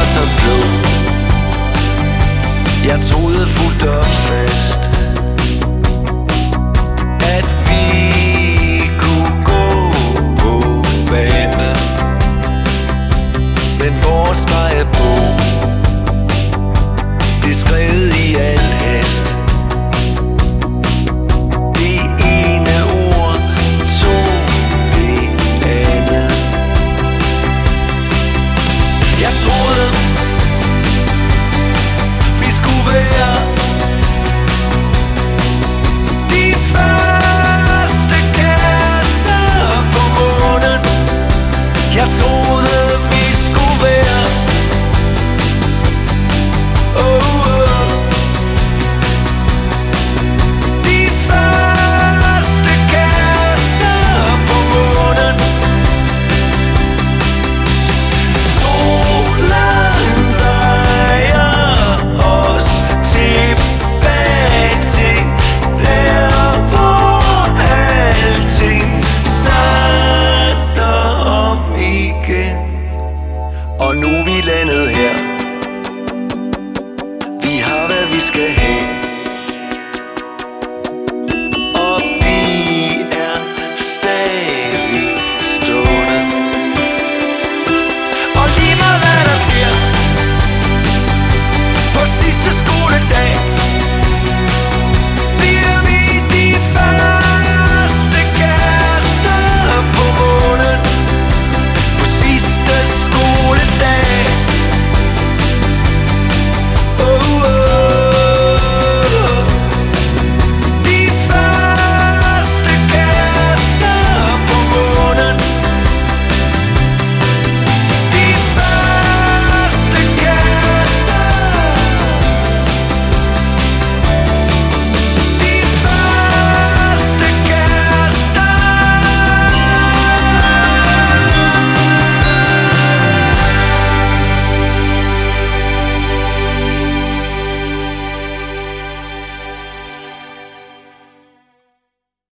så klog. Jeg troede fuldt og fast, at vi kunne gå på banen, men vores drejebog blev skrevet i al hast. Det ene ord tog det andet. Jeg troede vi skulle være de første kærester på månen. Jeg troede